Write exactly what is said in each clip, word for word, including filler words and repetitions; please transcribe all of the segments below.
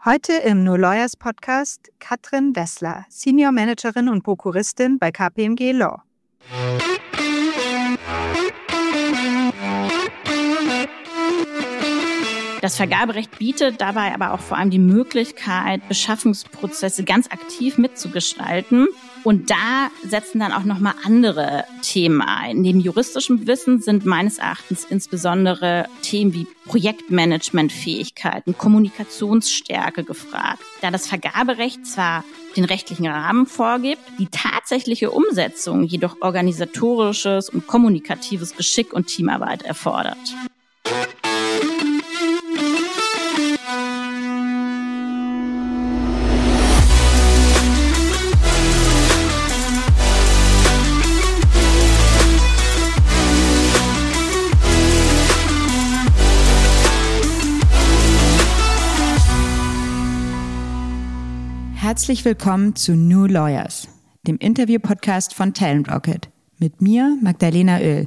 Heute im No Lawyers Podcast Katrin Wessler, Senior Managerin und Prokuristin bei K P M G Law. Das Vergaberecht bietet dabei aber auch vor allem die Möglichkeit, Beschaffungsprozesse ganz aktiv mitzugestalten. Und da setzen dann auch nochmal andere Themen ein. Neben juristischem Wissen sind meines Erachtens insbesondere Themen wie Projektmanagementfähigkeiten, Kommunikationsstärke gefragt. Da das Vergaberecht zwar den rechtlichen Rahmen vorgibt, die tatsächliche Umsetzung jedoch organisatorisches und kommunikatives Geschick und Teamarbeit erfordert. Herzlich willkommen zu No Lawyers, dem Interview-Podcast von Talent Rocket. Mit mir, Magdalena Oehl.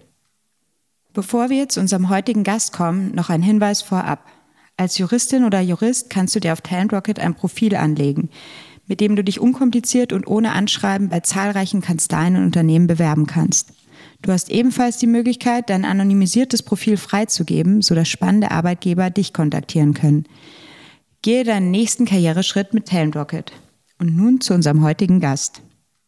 Bevor wir zu unserem heutigen Gast kommen, noch ein Hinweis vorab. Als Juristin oder Jurist kannst du dir auf Talent Rocket ein Profil anlegen, mit dem du dich unkompliziert und ohne Anschreiben bei zahlreichen Kanzleien und Unternehmen bewerben kannst. Du hast ebenfalls die Möglichkeit, dein anonymisiertes Profil freizugeben, sodass spannende Arbeitgeber dich kontaktieren können. Gehe deinen nächsten Karriereschritt mit Talent Rocket. Und nun zu unserem heutigen Gast.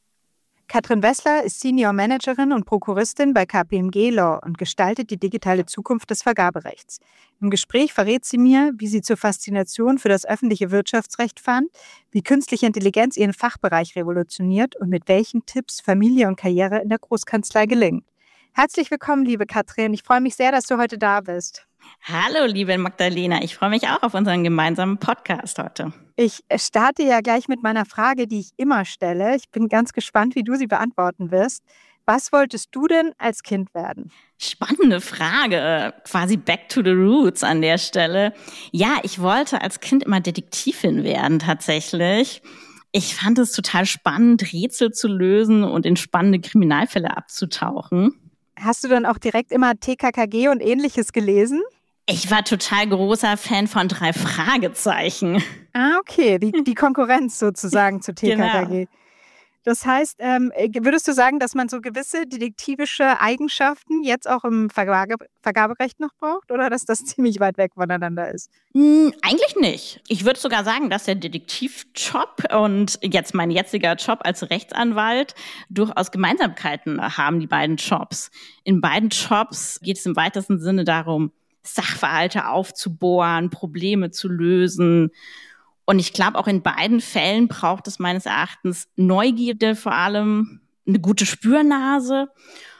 Katrin Wessler ist Senior Managerin und Prokuristin bei K P M G Law und gestaltet die digitale Zukunft des Vergaberechts. Im Gespräch verrät sie mir, wie sie zur Faszination für das öffentliche Wirtschaftsrecht fand, wie künstliche Intelligenz ihren Fachbereich revolutioniert und mit welchen Tipps Familie und Karriere in der Großkanzlei gelingen. Herzlich willkommen, liebe Katrin. Ich freue mich sehr, dass du heute da bist. Hallo, liebe Magdalena. Ich freue mich auch auf unseren gemeinsamen Podcast heute. Ich starte ja gleich mit meiner Frage, die ich immer stelle. Ich bin ganz gespannt, wie du sie beantworten wirst. Was wolltest du denn als Kind werden? Spannende Frage, quasi back to the roots an der Stelle. Ja, ich wollte als Kind immer Detektivin werden tatsächlich. Ich fand es total spannend, Rätsel zu lösen und in spannende Kriminalfälle abzutauchen. Hast du dann auch direkt immer T K K G und Ähnliches gelesen? Ich war total großer Fan von drei Fragezeichen. Ah, okay, die, die Konkurrenz sozusagen zu T K K G. Genau. Das heißt, ähm, würdest du sagen, dass man so gewisse detektivische Eigenschaften jetzt auch im Vergabe- Vergaberecht noch braucht oder dass das ziemlich weit weg voneinander ist? Hm, eigentlich nicht. Ich würde sogar sagen, dass der Detektivjob und jetzt mein jetziger Job als Rechtsanwalt durchaus Gemeinsamkeiten haben, die beiden Jobs. In beiden Jobs geht es im weitesten Sinne darum, Sachverhalte aufzubohren, Probleme zu lösen. Und ich glaube, auch in beiden Fällen braucht es meines Erachtens Neugierde, vor allem eine gute Spürnase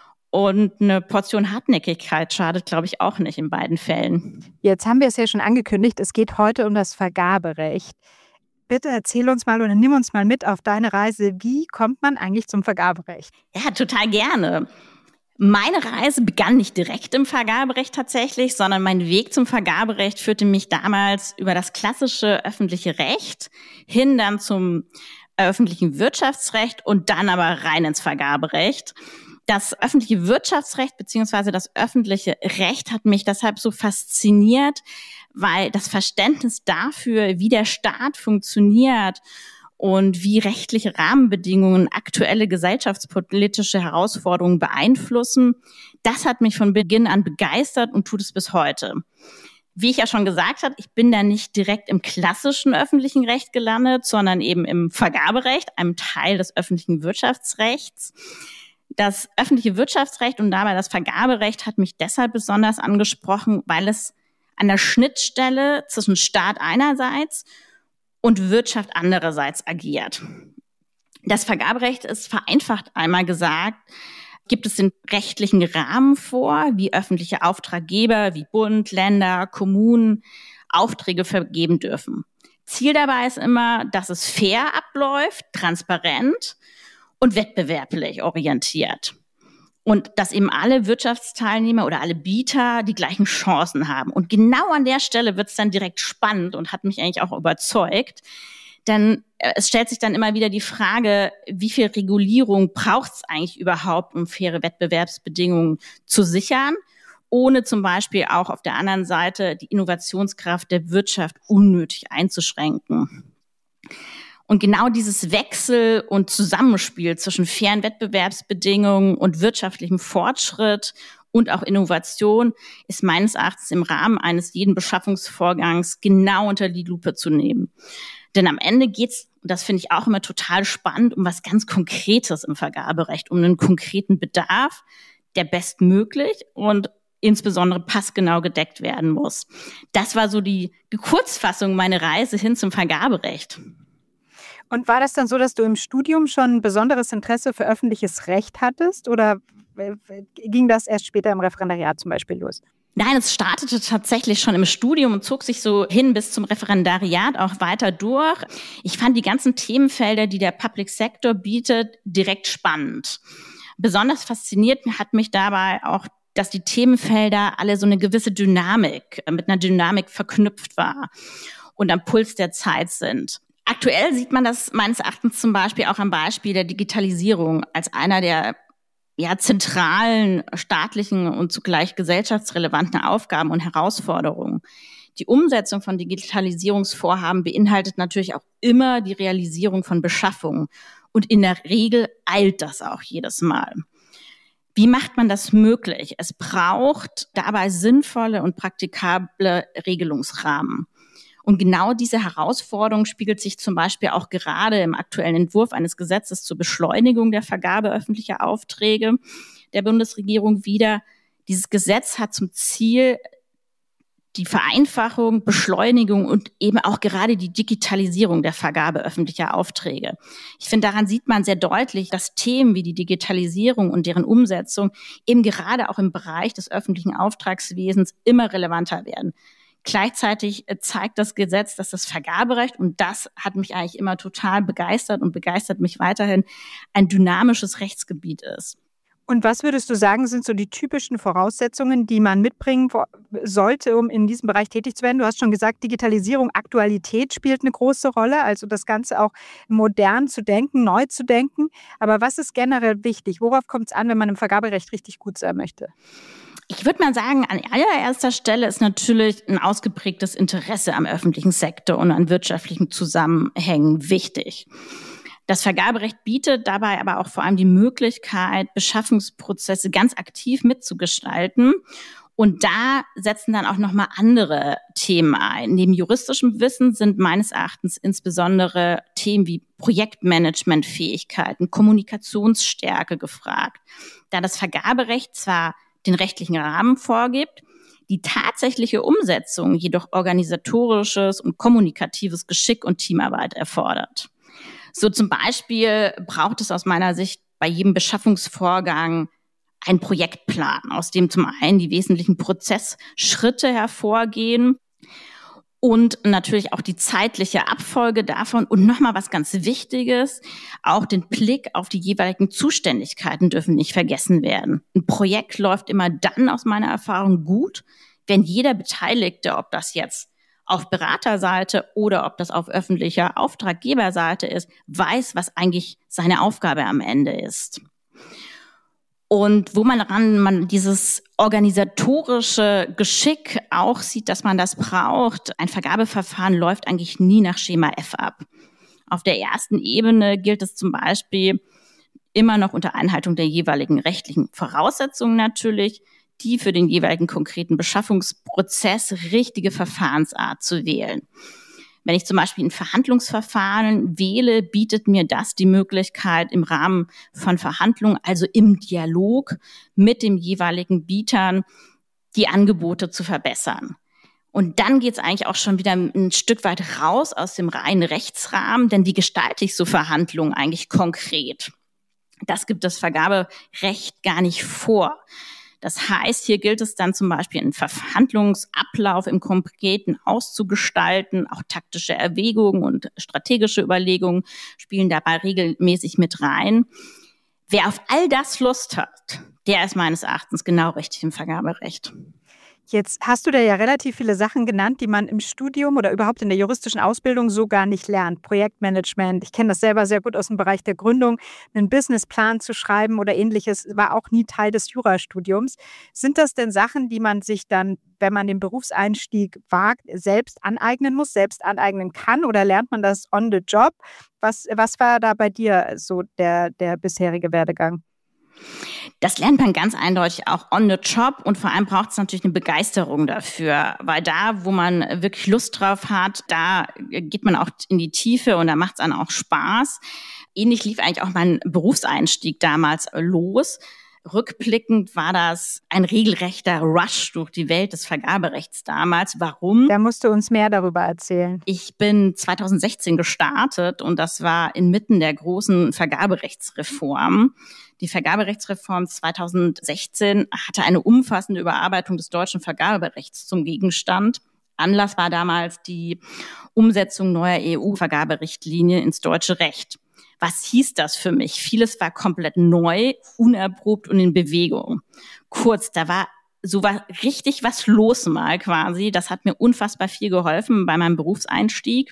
und eine Portion Hartnäckigkeit schadet, glaube ich, auch nicht in beiden Fällen. Jetzt haben wir es ja schon angekündigt, es geht heute um das Vergaberecht. Bitte erzähl uns mal oder nimm uns mal mit auf deine Reise. Wie kommt man eigentlich zum Vergaberecht? Ja, total gerne. Meine Reise begann nicht direkt im Vergaberecht tatsächlich, sondern mein Weg zum Vergaberecht führte mich damals über das klassische öffentliche Recht hin dann zum öffentlichen Wirtschaftsrecht und dann aber rein ins Vergaberecht. Das öffentliche Wirtschaftsrecht bzw. das öffentliche Recht hat mich deshalb so fasziniert, weil das Verständnis dafür, wie der Staat funktioniert und wie rechtliche Rahmenbedingungen aktuelle gesellschaftspolitische Herausforderungen beeinflussen, das hat mich von Beginn an begeistert und tut es bis heute. Wie ich ja schon gesagt habe, ich bin da nicht direkt im klassischen öffentlichen Recht gelandet, sondern eben im Vergaberecht, einem Teil des öffentlichen Wirtschaftsrechts. Das öffentliche Wirtschaftsrecht und dabei das Vergaberecht hat mich deshalb besonders angesprochen, weil es an der Schnittstelle zwischen Staat einerseits und Wirtschaft andererseits agiert. Das Vergaberecht ist vereinfacht einmal gesagt, gibt es den rechtlichen Rahmen vor, wie öffentliche Auftraggeber wie Bund, Länder, Kommunen Aufträge vergeben dürfen. Ziel dabei ist immer, dass es fair abläuft, transparent und wettbewerblich orientiert. Und dass eben alle Wirtschaftsteilnehmer oder alle Bieter die gleichen Chancen haben. Und genau an der Stelle wird es dann direkt spannend und hat mich eigentlich auch überzeugt. Denn es stellt sich dann immer wieder die Frage, wie viel Regulierung braucht es eigentlich überhaupt, um faire Wettbewerbsbedingungen zu sichern? ohne zum Beispiel auch auf der anderen Seite die Innovationskraft der Wirtschaft unnötig einzuschränken. Und genau dieses Wechsel- und Zusammenspiel zwischen fairen Wettbewerbsbedingungen und wirtschaftlichem Fortschritt und auch Innovation ist meines Erachtens im Rahmen eines jeden Beschaffungsvorgangs genau unter die Lupe zu nehmen. Denn am Ende geht's, und das finde ich auch immer total spannend, um was ganz Konkretes im Vergaberecht, um einen konkreten Bedarf, der bestmöglich und insbesondere passgenau gedeckt werden muss. Das war so die Kurzfassung meiner Reise hin zum Vergaberecht. Und war das dann so, dass du im Studium schon ein besonderes Interesse für öffentliches Recht hattest oder ging das erst später im Referendariat zum Beispiel los? Nein, es startete tatsächlich schon im Studium und zog sich so hin bis zum Referendariat auch weiter durch. Ich fand die ganzen Themenfelder, die der Public Sector bietet, direkt spannend. Besonders fasziniert hat mich dabei auch, dass die Themenfelder alle so eine gewisse Dynamik, mit einer Dynamik verknüpft war und am Puls der Zeit sind. Aktuell sieht man das meines Erachtens zum Beispiel auch am Beispiel der Digitalisierung als einer der ja, zentralen staatlichen und zugleich gesellschaftsrelevanten Aufgaben und Herausforderungen. Die Umsetzung von Digitalisierungsvorhaben beinhaltet natürlich auch immer die Realisierung von Beschaffungen. Und in der Regel eilt das auch jedes Mal. Wie macht man das möglich? Es braucht dabei sinnvolle und praktikable Regelungsrahmen. Und genau diese Herausforderung spiegelt sich zum Beispiel auch gerade im aktuellen Entwurf eines Gesetzes zur Beschleunigung der Vergabe öffentlicher Aufträge der Bundesregierung wider. Dieses Gesetz hat zum Ziel die Vereinfachung, Beschleunigung und eben auch gerade die Digitalisierung der Vergabe öffentlicher Aufträge. Ich finde, daran sieht man sehr deutlich, dass Themen wie die Digitalisierung und deren Umsetzung eben gerade auch im Bereich des öffentlichen Auftragswesens immer relevanter werden. Gleichzeitig zeigt das Gesetz, dass das Vergaberecht, und das hat mich eigentlich immer total begeistert und begeistert mich weiterhin, ein dynamisches Rechtsgebiet ist. Und was würdest du sagen, sind so die typischen Voraussetzungen, die man mitbringen sollte, um in diesem Bereich tätig zu werden? Du hast schon gesagt, Digitalisierung, Aktualität spielt eine große Rolle, also das Ganze auch modern zu denken, neu zu denken. Aber was ist generell wichtig? Worauf kommt es an, wenn man im Vergaberecht richtig gut sein möchte? Ich würde mal sagen, an allererster Stelle ist natürlich ein ausgeprägtes Interesse am öffentlichen Sektor und an wirtschaftlichen Zusammenhängen wichtig. Das Vergaberecht bietet dabei aber auch vor allem die Möglichkeit, Beschaffungsprozesse ganz aktiv mitzugestalten. Und da setzen dann auch nochmal andere Themen ein. Neben juristischem Wissen sind meines Erachtens insbesondere Themen wie Projektmanagementfähigkeiten, Kommunikationsstärke gefragt. Da das Vergaberecht zwar den rechtlichen Rahmen vorgibt, die tatsächliche Umsetzung jedoch organisatorisches und kommunikatives Geschick und Teamarbeit erfordert. So zum Beispiel braucht es aus meiner Sicht bei jedem Beschaffungsvorgang einen Projektplan, aus dem zum einen die wesentlichen Prozessschritte hervorgehen und natürlich auch die zeitliche Abfolge davon und nochmal was ganz Wichtiges, auch den Blick auf die jeweiligen Zuständigkeiten dürfen nicht vergessen werden. Ein Projekt läuft immer dann aus meiner Erfahrung gut, wenn jeder Beteiligte, ob das jetzt auf Beraterseite oder ob das auf öffentlicher Auftraggeberseite ist, weiß, was eigentlich seine Aufgabe am Ende ist. Und wo man ran, man dieses organisatorische Geschick auch sieht, dass man das braucht. Ein Vergabeverfahren läuft eigentlich nie nach Schema F ab. Auf der ersten Ebene gilt es zum Beispiel immer noch unter Einhaltung der jeweiligen rechtlichen Voraussetzungen natürlich, die für den jeweiligen konkreten Beschaffungsprozess richtige Verfahrensart zu wählen. Wenn ich zum Beispiel ein Verhandlungsverfahren wähle, bietet mir das die Möglichkeit, im Rahmen von Verhandlungen, also im Dialog mit dem jeweiligen Bietern, die Angebote zu verbessern. Und dann geht es eigentlich auch schon wieder ein Stück weit raus aus dem reinen Rechtsrahmen, denn wie gestalte ich so Verhandlungen eigentlich konkret? Das gibt das Vergaberecht gar nicht vor. Das heißt, hier gilt es dann zum Beispiel, einen Verhandlungsablauf im Konkreten auszugestalten. Auch taktische Erwägungen und strategische Überlegungen spielen dabei regelmäßig mit rein. Wer auf all das Lust hat, der ist meines Erachtens genau richtig im Vergaberecht. Jetzt hast du da ja relativ viele Sachen genannt, die man im Studium oder überhaupt in der juristischen Ausbildung so gar nicht lernt. Projektmanagement, ich kenne das selber sehr gut aus dem Bereich der Gründung. Einen Businessplan zu schreiben oder Ähnliches war auch nie Teil des Jurastudiums. Sind das denn Sachen, die man sich dann, wenn man den Berufseinstieg wagt, selbst aneignen muss, selbst aneignen kann, oder lernt man das on the job? Was, was war da bei dir so der, der bisherige Werdegang? Das lernt man ganz eindeutig auch on the job, und vor allem braucht es natürlich eine Begeisterung dafür, weil da, wo man wirklich Lust drauf hat, da geht man auch in die Tiefe und da macht es einem auch Spaß. Ähnlich lief eigentlich auch mein Berufseinstieg damals los. Rückblickend war das ein regelrechter Rush durch die Welt des Vergaberechts damals. Warum? Da musst du uns mehr darüber erzählen. Ich bin zweitausendsechzehn gestartet und das war inmitten der großen Vergaberechtsreform. Die Vergaberechtsreform zweitausendsechzehn hatte eine umfassende Überarbeitung des deutschen Vergaberechts zum Gegenstand. Anlass war damals die Umsetzung neuer E U-Vergaberichtlinien ins deutsche Recht. Was hieß das für mich? Vieles war komplett neu, unerprobt und in Bewegung. Kurz, da war so war richtig was los mal quasi. Das hat mir unfassbar viel geholfen bei meinem Berufseinstieg.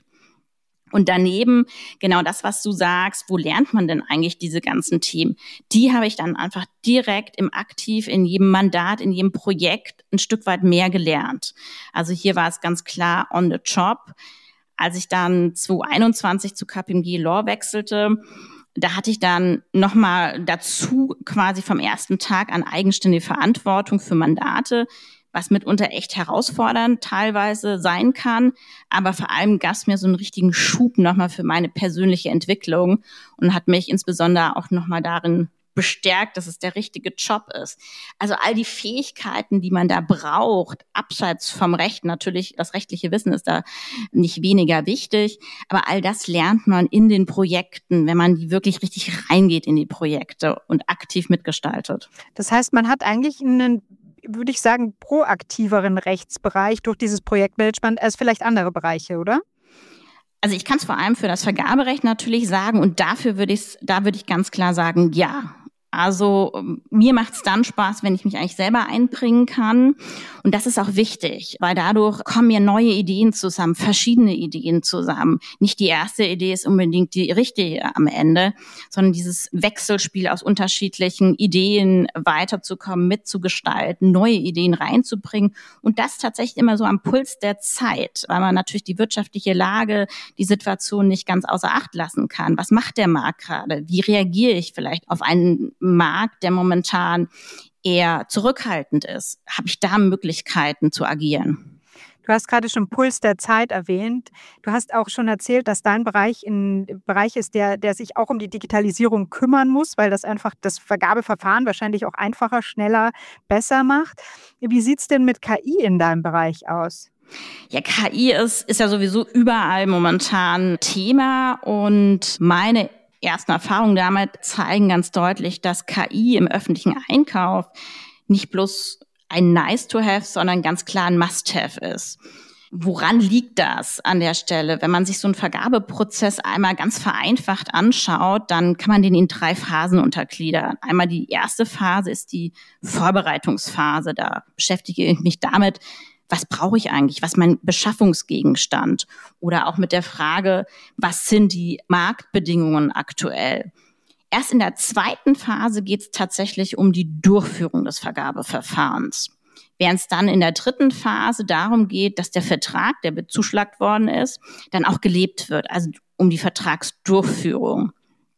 Und daneben, genau das, was du sagst, wo lernt man denn eigentlich diese ganzen Themen? Die habe ich dann einfach direkt im Aktiv, in jedem Mandat, in jedem Projekt ein Stück weit mehr gelernt. Also hier war es ganz klar on the job. Als ich dann zweitausendeinundzwanzig zu K P M G Law wechselte, da hatte ich dann nochmal dazu quasi vom ersten Tag an eigenständige Verantwortung für Mandate, was mitunter echt herausfordernd teilweise sein kann. Aber vor allem gab es mir so einen richtigen Schub nochmal für meine persönliche Entwicklung und hat mich insbesondere auch nochmal darin bestärkt, dass es der richtige Job ist. Also all die Fähigkeiten, die man da braucht, abseits vom Recht, natürlich das rechtliche Wissen ist da nicht weniger wichtig, aber all das lernt man in den Projekten, wenn man die wirklich richtig reingeht in die Projekte und aktiv mitgestaltet. Das heißt, man hat eigentlich einen, würde ich sagen, proaktiveren Rechtsbereich durch dieses Projektmanagement als vielleicht andere Bereiche, oder? Also ich kann es vor allem für das Vergaberecht natürlich sagen und dafür würde ich, da würde ich ganz klar sagen, ja. Also mir macht es dann Spaß, wenn ich mich eigentlich selber einbringen kann. Und das ist auch wichtig, weil dadurch kommen mir neue Ideen zusammen, verschiedene Ideen zusammen. Nicht die erste Idee ist unbedingt die richtige am Ende, sondern dieses Wechselspiel aus unterschiedlichen Ideen weiterzukommen, mitzugestalten, neue Ideen reinzubringen. Und das tatsächlich immer so am Puls der Zeit, weil man natürlich die wirtschaftliche Lage, die Situation nicht ganz außer Acht lassen kann. Was macht der Markt gerade? Wie reagiere ich vielleicht auf einen Markt, der momentan eher zurückhaltend ist? Habe ich da Möglichkeiten zu agieren? Du hast gerade schon Puls der Zeit erwähnt. Du hast auch schon erzählt, dass dein Bereich ein Bereich ist, der, der sich auch um die Digitalisierung kümmern muss, weil das einfach das Vergabeverfahren wahrscheinlich auch einfacher, schneller, besser macht. Wie sieht es denn mit K I in deinem Bereich aus? Ja, K I ist, ist ja sowieso überall momentan Thema und meine ersten Erfahrungen damit zeigen ganz deutlich, dass K I im öffentlichen Einkauf nicht bloß ein Nice-to-have, sondern ganz klar ein Must-have ist. Woran liegt das an der Stelle? Wenn man sich so einen Vergabeprozess einmal ganz vereinfacht anschaut, dann kann man den in drei Phasen untergliedern. Einmal die erste Phase ist die Vorbereitungsphase. Da beschäftige ich mich damit, was brauche ich eigentlich? Was ist mein Beschaffungsgegenstand? Oder auch mit der Frage, was sind die Marktbedingungen aktuell? Erst in der zweiten Phase geht es tatsächlich um die Durchführung des Vergabeverfahrens. Während es dann in der dritten Phase darum geht, dass der Vertrag, der bezuschlagt worden ist, dann auch gelebt wird, also um die Vertragsdurchführung.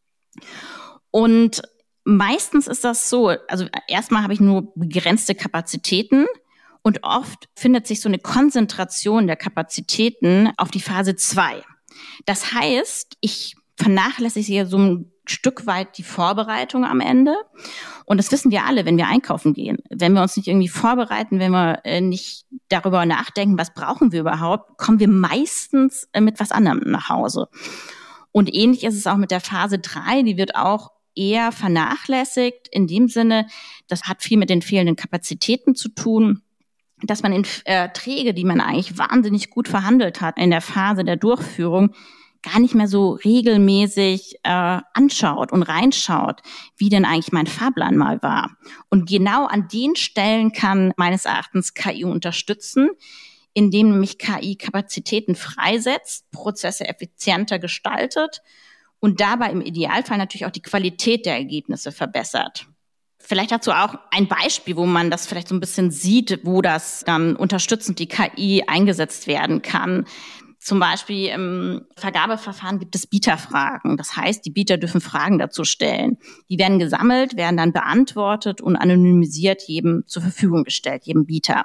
Und meistens ist das so, also erstmal habe ich nur begrenzte Kapazitäten. Und oft findet sich so eine Konzentration der Kapazitäten auf die Phase zwei. Das heißt, ich vernachlässige so ein Stück weit die Vorbereitung am Ende. Und das wissen wir alle, wenn wir einkaufen gehen. Wenn wir uns nicht irgendwie vorbereiten, wenn wir nicht darüber nachdenken, was brauchen wir überhaupt, kommen wir meistens mit was anderem nach Hause. Und ähnlich ist es auch mit der Phase drei, die wird auch eher vernachlässigt. In dem Sinne, das hat viel mit den fehlenden Kapazitäten zu tun, dass man in Erträge, die man eigentlich wahnsinnig gut verhandelt hat in der Phase der Durchführung, gar nicht mehr so regelmäßig äh, anschaut und reinschaut, wie denn eigentlich mein Fahrplan mal war. Und genau an den Stellen kann meines Erachtens K I unterstützen, indem nämlich K I Kapazitäten freisetzt, Prozesse effizienter gestaltet und dabei im Idealfall natürlich auch die Qualität der Ergebnisse verbessert. Vielleicht dazu auch ein Beispiel, wo man das vielleicht so ein bisschen sieht, wo das dann unterstützend die K I eingesetzt werden kann. Zum Beispiel im Vergabeverfahren gibt es Bieterfragen. Das heißt, die Bieter dürfen Fragen dazu stellen. Die werden gesammelt, werden dann beantwortet und anonymisiert jedem zur Verfügung gestellt, jedem Bieter.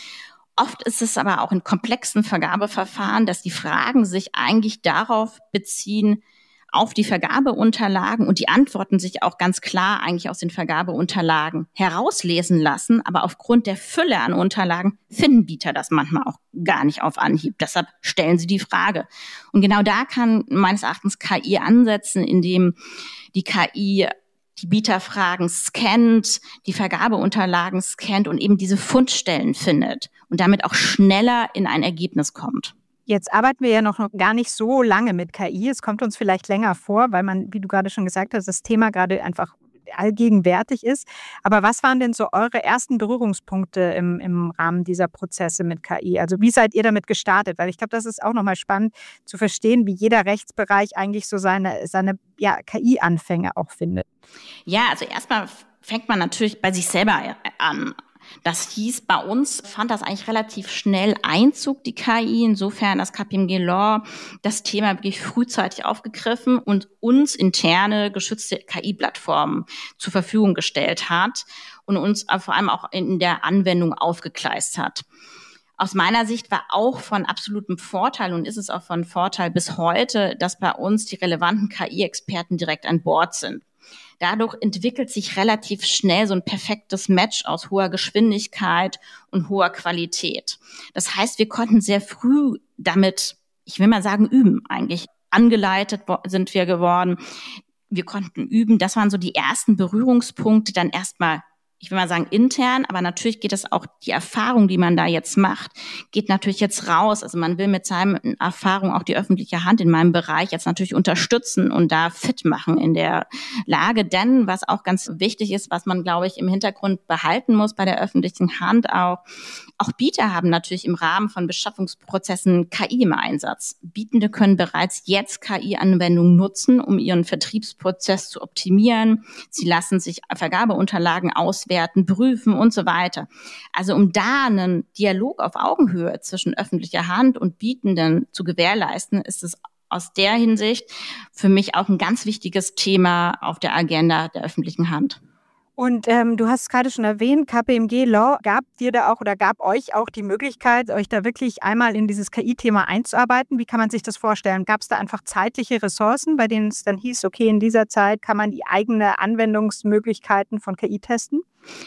Oft ist es aber auch in komplexen Vergabeverfahren, dass die Fragen sich eigentlich darauf beziehen, auf die Vergabeunterlagen und die Antworten sich auch ganz klar eigentlich aus den Vergabeunterlagen herauslesen lassen. Aber aufgrund der Fülle an Unterlagen finden Bieter das manchmal auch gar nicht auf Anhieb. Deshalb stellen sie die Frage. Und genau da kann meines Erachtens K I ansetzen, indem die K I die Bieterfragen scannt, die Vergabeunterlagen scannt und eben diese Fundstellen findet und damit auch schneller in ein Ergebnis kommt. Jetzt arbeiten wir ja noch gar nicht so lange mit K I. Es kommt uns vielleicht länger vor, weil man, wie du gerade schon gesagt hast, das Thema gerade einfach allgegenwärtig ist. Aber was waren denn so eure ersten Berührungspunkte im, im Rahmen dieser Prozesse mit K I? Also wie seid ihr damit gestartet? Weil ich glaube, das ist auch nochmal spannend zu verstehen, wie jeder Rechtsbereich eigentlich so seine, seine ja, K I-Anfänge auch findet. Ja, also erstmal fängt man natürlich bei sich selber an. Das hieß, bei uns fand das eigentlich relativ schnell Einzug, die K I, insofern das K P M G Law das Thema wirklich frühzeitig aufgegriffen und uns interne geschützte K I-Plattformen zur Verfügung gestellt hat und uns vor allem auch in der Anwendung aufgegleist hat. Aus meiner Sicht war auch von absolutem Vorteil und ist es auch von Vorteil bis heute, dass bei uns die relevanten K I-Experten direkt an Bord sind. Dadurch entwickelt sich relativ schnell so ein perfektes Match aus hoher Geschwindigkeit und hoher Qualität. Das heißt, wir konnten sehr früh damit, ich will mal sagen, üben eigentlich. Angeleitet sind wir geworden. Wir konnten üben. Das waren so die ersten Berührungspunkte, dann erstmal, ich will mal sagen, intern, aber natürlich geht es auch, die Erfahrung, die man da jetzt macht, geht natürlich jetzt raus. Also man will mit seiner Erfahrung auch die öffentliche Hand in meinem Bereich jetzt natürlich unterstützen und da fit machen in der Lage. Denn was auch ganz wichtig ist, was man, glaube ich, im Hintergrund behalten muss bei der öffentlichen Hand auch, auch Bieter haben natürlich im Rahmen von Beschaffungsprozessen K I im Einsatz. Bietende können bereits jetzt K I-Anwendungen nutzen, um ihren Vertriebsprozess zu optimieren. Sie lassen sich Vergabeunterlagen auswerten, prüfen und so weiter. Also um da einen Dialog auf Augenhöhe zwischen öffentlicher Hand und Bietenden zu gewährleisten, ist es aus der Hinsicht für mich auch ein ganz wichtiges Thema auf der Agenda der öffentlichen Hand. Und ähm, du hast es gerade schon erwähnt, K P M G Law gab dir da auch oder gab euch auch die Möglichkeit, euch da wirklich einmal in dieses K I-Thema einzuarbeiten. Wie kann man sich das vorstellen? Gab es da einfach zeitliche Ressourcen, bei denen es dann hieß, okay, in dieser Zeit kann man die eigenen Anwendungsmöglichkeiten von K I testen?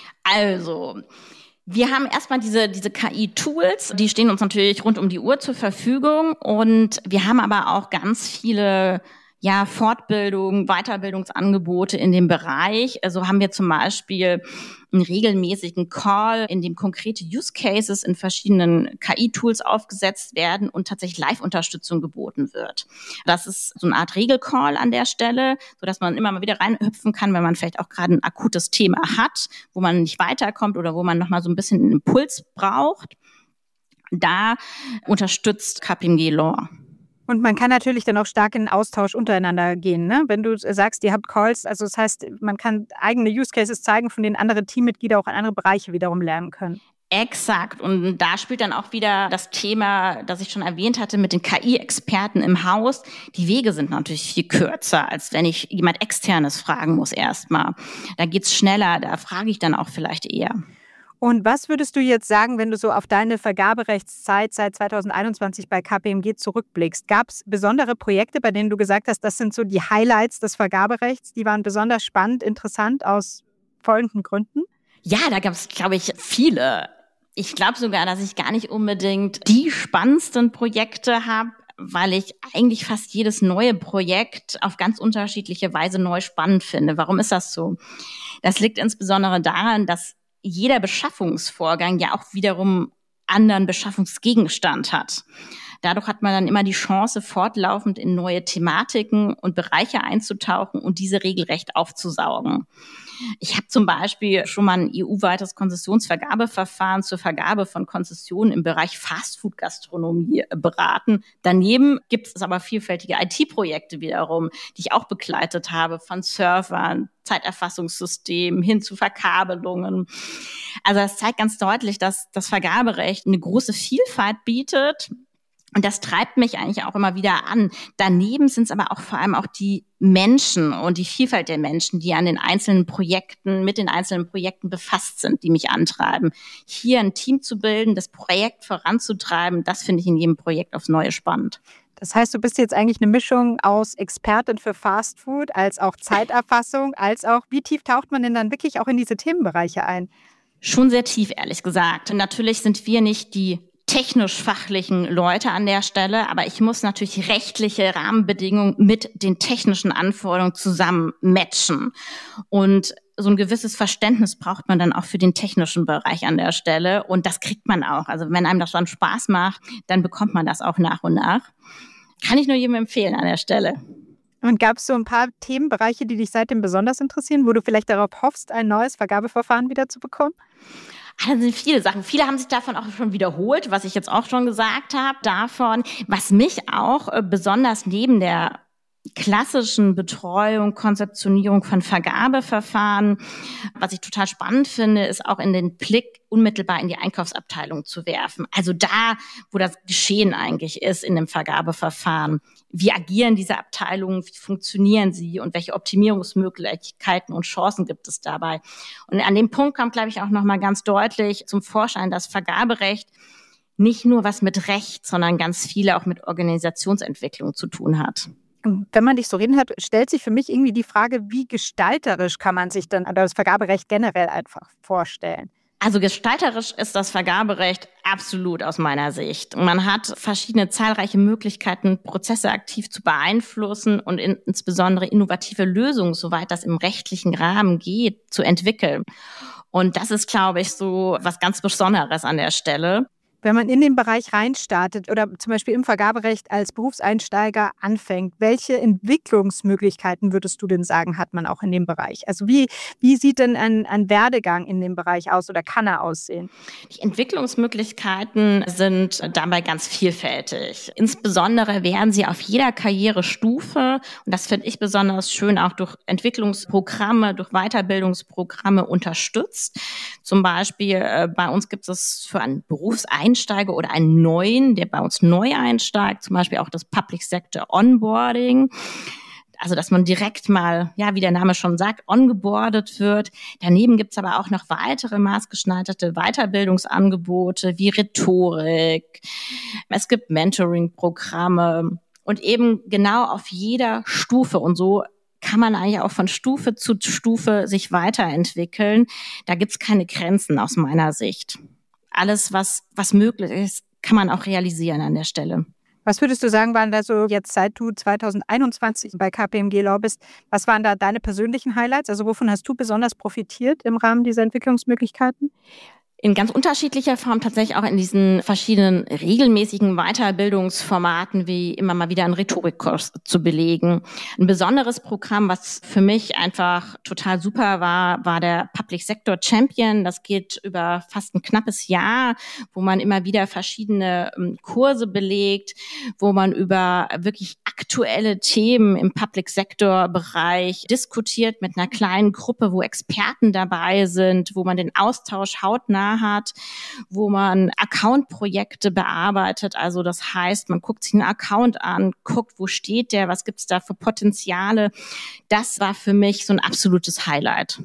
Also, wir haben erstmal diese, diese K I-Tools, die stehen uns natürlich rund um die Uhr zur Verfügung und wir haben aber auch ganz viele ja, Fortbildung, Weiterbildungsangebote in dem Bereich. Also haben wir zum Beispiel einen regelmäßigen Call, in dem konkrete Use Cases in verschiedenen K I-Tools aufgesetzt werden und tatsächlich Live-Unterstützung geboten wird. Das ist so eine Art Regelcall an der Stelle, sodass man immer mal wieder reinhüpfen kann, wenn man vielleicht auch gerade ein akutes Thema hat, wo man nicht weiterkommt oder wo man nochmal so ein bisschen einen Impuls braucht. Da unterstützt K P M G Law. Und man kann natürlich dann auch stark in den Austausch untereinander gehen, ne? Wenn du sagst, ihr habt Calls, also das heißt, man kann eigene Use Cases zeigen, von denen andere Teammitglieder auch in andere Bereiche wiederum lernen können. Exakt. Und da spielt dann auch wieder das Thema, das ich schon erwähnt hatte, mit den K I-Experten im Haus. Die Wege sind natürlich viel kürzer, als wenn ich jemand Externes fragen muss erstmal. Da geht's schneller, da frage ich dann auch vielleicht eher. Und was würdest du jetzt sagen, wenn du so auf deine Vergaberechtszeit seit zweitausendeinundzwanzig bei K P M G zurückblickst? Gab es besondere Projekte, bei denen du gesagt hast, das sind so die Highlights des Vergaberechts, die waren besonders spannend, interessant aus folgenden Gründen? Ja, da gab es, glaube ich, viele. Ich glaube sogar, dass ich gar nicht unbedingt die spannendsten Projekte habe, weil ich eigentlich fast jedes neue Projekt auf ganz unterschiedliche Weise neu spannend finde. Warum ist das so? Das liegt insbesondere daran, dass jeder Beschaffungsvorgang ja auch wiederum anderen Beschaffungsgegenstand hat. Dadurch hat man dann immer die Chance, fortlaufend in neue Thematiken und Bereiche einzutauchen und diese regelrecht aufzusaugen. Ich habe zum Beispiel schon mal ein E U-weites Konzessionsvergabeverfahren zur Vergabe von Konzessionen im Bereich Fastfood-Gastronomie beraten. Daneben gibt es aber vielfältige I T-Projekte wiederum, die ich auch begleitet habe, von Servern, Zeiterfassungssystemen hin zu Verkabelungen. Also das zeigt ganz deutlich, dass das Vergaberecht eine große Vielfalt bietet. Und das treibt mich eigentlich auch immer wieder an. Daneben sind es aber auch vor allem auch die Menschen und die Vielfalt der Menschen, die an den einzelnen Projekten, mit den einzelnen Projekten befasst sind, die mich antreiben. Hier ein Team zu bilden, das Projekt voranzutreiben, das finde ich in jedem Projekt aufs Neue spannend. Das heißt, du bist jetzt eigentlich eine Mischung aus Expertin für Fastfood, als auch Zeiterfassung, als auch, wie tief taucht man denn dann wirklich auch in diese Themenbereiche ein? Schon sehr tief, ehrlich gesagt. Und natürlich sind wir nicht die technisch-fachlichen Leute an der Stelle, aber ich muss natürlich rechtliche Rahmenbedingungen mit den technischen Anforderungen zusammen matchen. Und so ein gewisses Verständnis braucht man dann auch für den technischen Bereich an der Stelle. Und das kriegt man auch. Also wenn einem das dann Spaß macht, dann bekommt man das auch nach und nach. Kann ich nur jedem empfehlen an der Stelle. Und gab es so ein paar Themenbereiche, die dich seitdem besonders interessieren, wo du vielleicht darauf hoffst, ein neues Vergabeverfahren wieder zu bekommen? Ah, das sind viele Sachen. Viele haben sich davon auch schon wiederholt, was ich jetzt auch schon gesagt habe. Davon, was mich auch äh, besonders neben der klassischen Betreuung, Konzeptionierung von Vergabeverfahren, was ich total spannend finde, ist auch in den Blick unmittelbar in die Einkaufsabteilung zu werfen. Also da, wo das Geschehen eigentlich ist in dem Vergabeverfahren. Wie agieren diese Abteilungen, wie funktionieren sie und welche Optimierungsmöglichkeiten und Chancen gibt es dabei? Und an dem Punkt kommt, glaube ich, auch nochmal ganz deutlich zum Vorschein, dass Vergaberecht nicht nur was mit Recht, sondern ganz viele auch mit Organisationsentwicklung zu tun hat. Wenn man dich so reden hört, stellt sich für mich irgendwie die Frage, wie gestalterisch kann man sich dann das Vergaberecht generell einfach vorstellen? Also gestalterisch ist das Vergaberecht absolut aus meiner Sicht. Man hat verschiedene zahlreiche Möglichkeiten, Prozesse aktiv zu beeinflussen und in, insbesondere innovative Lösungen, soweit das im rechtlichen Rahmen geht, zu entwickeln. Und das ist, glaube ich, so was ganz Besonderes an der Stelle. Wenn man in den Bereich reinstartet oder zum Beispiel im Vergaberecht als Berufseinsteiger anfängt, welche Entwicklungsmöglichkeiten würdest du denn sagen, hat man auch in dem Bereich? Also wie, wie sieht denn ein, ein Werdegang in dem Bereich aus oder kann er aussehen? Die Entwicklungsmöglichkeiten sind dabei ganz vielfältig. Insbesondere werden sie auf jeder Karrierestufe, und das finde ich besonders schön, auch durch Entwicklungsprogramme, durch Weiterbildungsprogramme unterstützt. Zum Beispiel äh, bei uns gibt es für einen Berufseinsteiger Einsteiger oder einen Neuen, der bei uns neu einsteigt, zum Beispiel auch das Public Sector Onboarding. Also, dass man direkt mal, ja, wie der Name schon sagt, ongeboardet wird. Daneben gibt's aber auch noch weitere maßgeschneiderte Weiterbildungsangebote wie Rhetorik. Es gibt Mentoring-Programme und eben genau auf jeder Stufe. Und so kann man eigentlich auch von Stufe zu Stufe sich weiterentwickeln. Da gibt's keine Grenzen aus meiner Sicht. Alles, was, was möglich ist, kann man auch realisieren an der Stelle. Was würdest du sagen, waren da so jetzt, seit du zwanzig einundzwanzig bei K P M G Law bist, was waren da deine persönlichen Highlights? Also wovon hast du besonders profitiert im Rahmen dieser Entwicklungsmöglichkeiten? In ganz unterschiedlicher Form, tatsächlich auch in diesen verschiedenen regelmäßigen Weiterbildungsformaten, wie immer mal wieder einen Rhetorikkurs zu belegen. Ein besonderes Programm, was für mich einfach total super war, war der Public Sector Champion. Das geht über fast ein knappes Jahr, wo man immer wieder verschiedene Kurse belegt, wo man über wirklich aktuelle Themen im Public Sector Bereich diskutiert mit einer kleinen Gruppe, wo Experten dabei sind, wo man den Austausch hautnah hat, wo man Account-Projekte bearbeitet. Also das heißt, man guckt sich einen Account an, guckt, wo steht der, was gibt's da für Potenziale. Das war für mich so ein absolutes Highlight.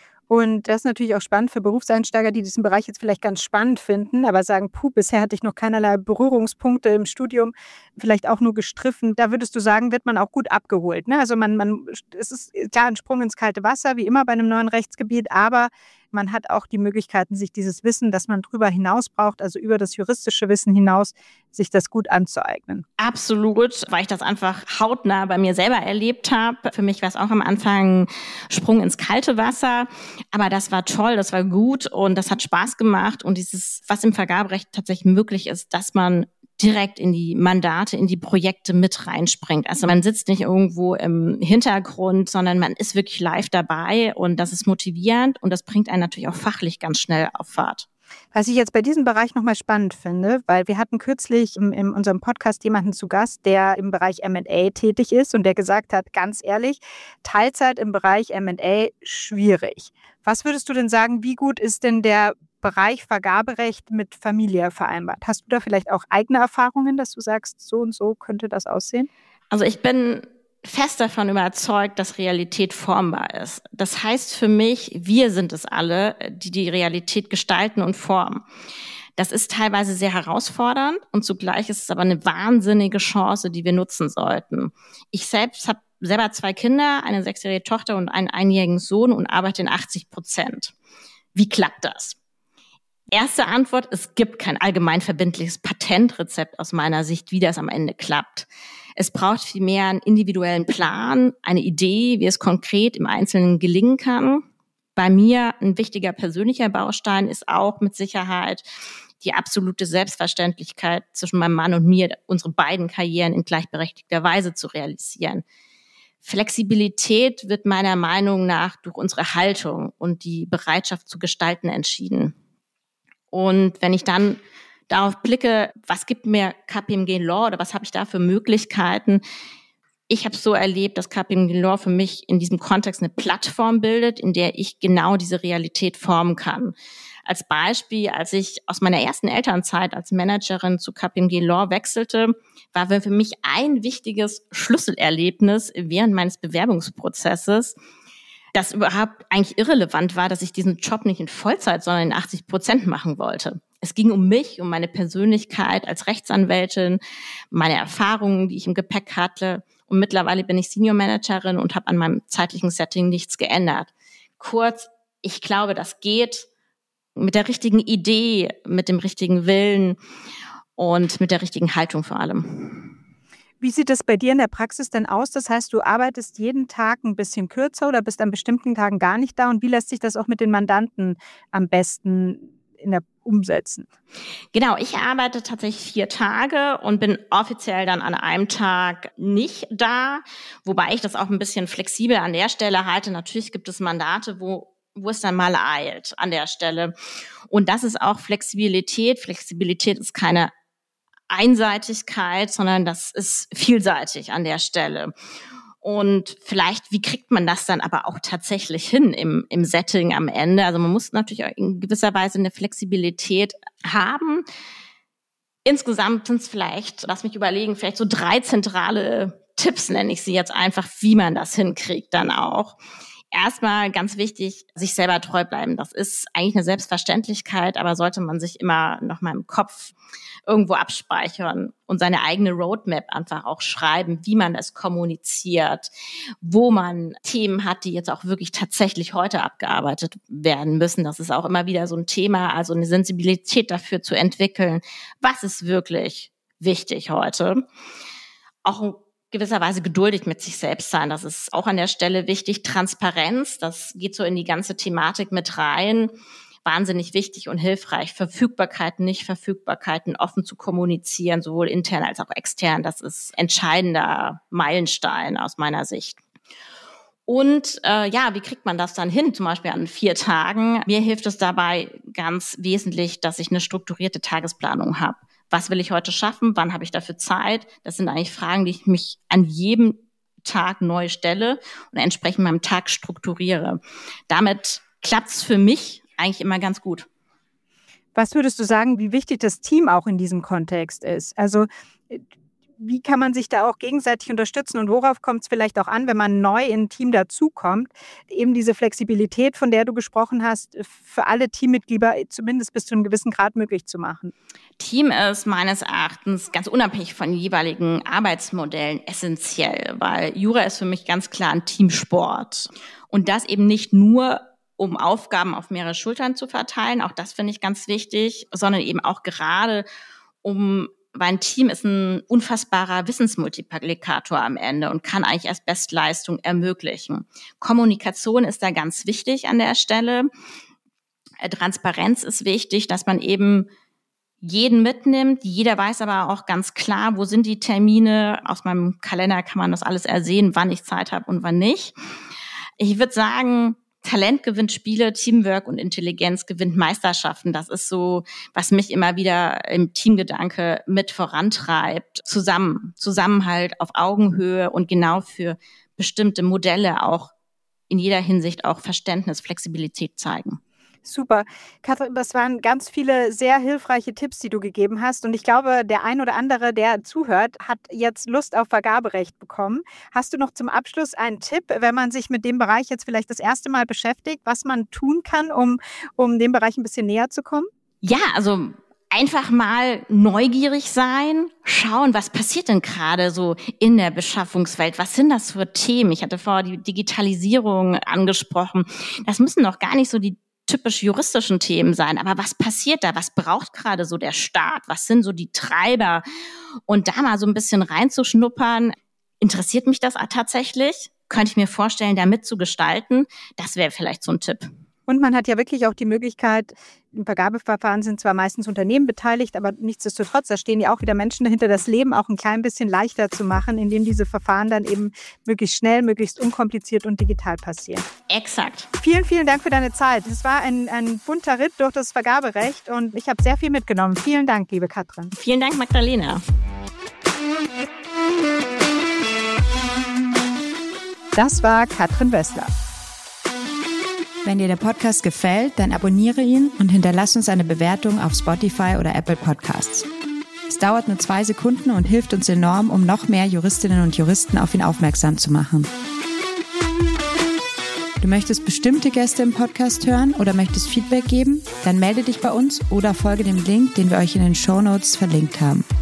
Und das ist natürlich auch spannend für Berufseinsteiger, die diesen Bereich jetzt vielleicht ganz spannend finden, aber sagen, puh, bisher hatte ich noch keinerlei Berührungspunkte im Studium, vielleicht auch nur gestriffen. Da würdest du sagen, wird man auch gut abgeholt, ne? Also man, man, es ist klar ein Sprung ins kalte Wasser, wie immer bei einem neuen Rechtsgebiet, aber man hat auch die Möglichkeiten, sich dieses Wissen, das man darüber hinaus braucht, also über das juristische Wissen hinaus, sich das gut anzueignen. Absolut, weil ich das einfach hautnah bei mir selber erlebt habe. Für mich war es auch am Anfang ein Sprung ins kalte Wasser, aber das war toll, das war gut und das hat Spaß gemacht. Und dieses, was im Vergaberecht tatsächlich möglich ist, dass man direkt in die Mandate, in die Projekte mit reinspringt. Also man sitzt nicht irgendwo im Hintergrund, sondern man ist wirklich live dabei und das ist motivierend und das bringt einen natürlich auch fachlich ganz schnell auf Fahrt. Was ich jetzt bei diesem Bereich nochmal spannend finde, weil wir hatten kürzlich in, in unserem Podcast jemanden zu Gast, der im Bereich M und A tätig ist und der gesagt hat, ganz ehrlich, Teilzeit im Bereich M und A schwierig. Was würdest du denn sagen, wie gut ist denn der Bereich Vergaberecht mit Familie vereinbart? Hast du da vielleicht auch eigene Erfahrungen, dass du sagst, so und so könnte das aussehen? Also ich bin fest davon überzeugt, dass Realität formbar ist. Das heißt für mich, wir sind es alle, die die Realität gestalten und formen. Das ist teilweise sehr herausfordernd und zugleich ist es aber eine wahnsinnige Chance, die wir nutzen sollten. Ich selbst habe selber zwei Kinder, eine sechsjährige Tochter und einen einjährigen Sohn und arbeite in achtzig Prozent. Wie klappt das? Erste Antwort, es gibt kein allgemein verbindliches Patentrezept aus meiner Sicht, wie das am Ende klappt. Es braucht vielmehr einen individuellen Plan, eine Idee, wie es konkret im Einzelnen gelingen kann. Bei mir ein wichtiger persönlicher Baustein ist auch mit Sicherheit die absolute Selbstverständlichkeit zwischen meinem Mann und mir, unsere beiden Karrieren in gleichberechtigter Weise zu realisieren. Flexibilität wird meiner Meinung nach durch unsere Haltung und die Bereitschaft zu gestalten entschieden. Und wenn ich dann darauf blicke, was gibt mir K P M G Law oder was habe ich da für Möglichkeiten? Ich habe es so erlebt, dass K P M G Law für mich in diesem Kontext eine Plattform bildet, in der ich genau diese Realität formen kann. Als Beispiel, als ich aus meiner ersten Elternzeit als Managerin zu K P M G Law wechselte, war für mich ein wichtiges Schlüsselerlebnis während meines Bewerbungsprozesses, das überhaupt eigentlich irrelevant war, dass ich diesen Job nicht in Vollzeit, sondern in achtzig Prozent machen wollte. Es ging um mich, um meine Persönlichkeit als Rechtsanwältin, meine Erfahrungen, die ich im Gepäck hatte. Und mittlerweile bin ich Senior Managerin und habe an meinem zeitlichen Setting nichts geändert. Kurz, ich glaube, das geht mit der richtigen Idee, mit dem richtigen Willen und mit der richtigen Haltung vor allem. Wie sieht es bei dir in der Praxis denn aus? Das heißt, du arbeitest jeden Tag ein bisschen kürzer oder bist an bestimmten Tagen gar nicht da? Und wie lässt sich das auch mit den Mandanten am besten in der umsetzen? Genau, ich arbeite tatsächlich vier Tage und bin offiziell dann an einem Tag nicht da, wobei ich das auch ein bisschen flexibel an der Stelle halte. Natürlich gibt es Mandate, wo wo es dann mal eilt an der Stelle. Und das ist auch Flexibilität. Flexibilität ist keine Einseitigkeit, sondern das ist vielseitig an der Stelle. Und vielleicht, wie kriegt man das dann aber auch tatsächlich hin im, im Setting am Ende? Also man muss natürlich auch in gewisser Weise eine Flexibilität haben. Insgesamt sind es vielleicht, lass mich überlegen, vielleicht so drei zentrale Tipps, nenne ich sie jetzt einfach, wie man das hinkriegt dann auch. Erstmal ganz wichtig, sich selber treu bleiben. Das ist eigentlich eine Selbstverständlichkeit, aber sollte man sich immer noch mal im Kopf irgendwo abspeichern und seine eigene Roadmap einfach auch schreiben, wie man das kommuniziert, wo man Themen hat, die jetzt auch wirklich tatsächlich heute abgearbeitet werden müssen. Das ist auch immer wieder so ein Thema, also eine Sensibilität dafür zu entwickeln. Was ist wirklich wichtig heute? Auch ein gewisserweise geduldig mit sich selbst sein. Das ist auch an der Stelle wichtig. Transparenz, das geht so in die ganze Thematik mit rein. Wahnsinnig wichtig und hilfreich. Verfügbarkeiten, Nichtverfügbarkeiten offen zu kommunizieren, sowohl intern als auch extern. Das ist entscheidender Meilenstein aus meiner Sicht. Und äh, ja, wie kriegt man das dann hin, zum Beispiel an vier Tagen? Mir hilft es dabei ganz wesentlich, dass ich eine strukturierte Tagesplanung habe. Was will ich heute schaffen? Wann habe ich dafür Zeit? Das sind eigentlich Fragen, die ich mich an jedem Tag neu stelle und entsprechend meinem Tag strukturiere. Damit klappt es für mich eigentlich immer ganz gut. Was würdest du sagen, wie wichtig das Team auch in diesem Kontext ist? Also wie kann man sich da auch gegenseitig unterstützen und worauf kommt es vielleicht auch an, wenn man neu in ein Team dazukommt, eben diese Flexibilität, von der du gesprochen hast, für alle Teammitglieder zumindest bis zu einem gewissen Grad möglich zu machen? Team ist meines Erachtens ganz unabhängig von jeweiligen Arbeitsmodellen essentiell, weil Jura ist für mich ganz klar ein Teamsport. Und das eben nicht nur, um Aufgaben auf mehrere Schultern zu verteilen, auch das finde ich ganz wichtig, sondern eben auch gerade um weil ein Team ist ein unfassbarer Wissensmultiplikator am Ende und kann eigentlich erst Bestleistung ermöglichen. Kommunikation ist da ganz wichtig an der Stelle. Transparenz ist wichtig, dass man eben jeden mitnimmt. Jeder weiß aber auch ganz klar, wo sind die Termine. Aus meinem Kalender kann man das alles ersehen, wann ich Zeit habe und wann nicht. Ich würde sagen, Talent gewinnt Spiele, Teamwork und Intelligenz gewinnt Meisterschaften. Das ist so, was mich immer wieder im Teamgedanke mit vorantreibt. Zusammen, Zusammenhalt auf Augenhöhe und genau für bestimmte Modelle auch in jeder Hinsicht auch Verständnis, Flexibilität zeigen. Super. Katrin, das waren ganz viele sehr hilfreiche Tipps, die du gegeben hast. Und ich glaube, der ein oder andere, der zuhört, hat jetzt Lust auf Vergaberecht bekommen. Hast du noch zum Abschluss einen Tipp, wenn man sich mit dem Bereich jetzt vielleicht das erste Mal beschäftigt, was man tun kann, um, um dem Bereich ein bisschen näher zu kommen? Ja, also einfach mal neugierig sein, schauen, was passiert denn gerade so in der Beschaffungswelt? Was sind das für Themen? Ich hatte vorher die Digitalisierung angesprochen. Das müssen noch gar nicht so die typisch juristischen Themen sein. Aber was passiert da? Was braucht gerade so der Staat? Was sind so die Treiber? Und da mal so ein bisschen reinzuschnuppern, interessiert mich das tatsächlich? Könnte ich mir vorstellen, da mitzugestalten? Das wäre vielleicht so ein Tipp. Und man hat ja wirklich auch die Möglichkeit, im Vergabeverfahren sind zwar meistens Unternehmen beteiligt, aber nichtsdestotrotz, da stehen ja auch wieder Menschen dahinter, das Leben auch ein klein bisschen leichter zu machen, indem diese Verfahren dann eben möglichst schnell, möglichst unkompliziert und digital passieren. Exakt. Vielen, vielen Dank für deine Zeit. Es war ein, ein bunter Ritt durch das Vergaberecht und ich habe sehr viel mitgenommen. Vielen Dank, liebe Katrin. Vielen Dank, Magdalena. Das war Katrin Wessler. Wenn dir der Podcast gefällt, dann abonniere ihn und hinterlass uns eine Bewertung auf Spotify oder Apple Podcasts. Es dauert nur zwei Sekunden und hilft uns enorm, um noch mehr Juristinnen und Juristen auf ihn aufmerksam zu machen. Du möchtest bestimmte Gäste im Podcast hören oder möchtest Feedback geben? Dann melde dich bei uns oder folge dem Link, den wir euch in den Shownotes verlinkt haben.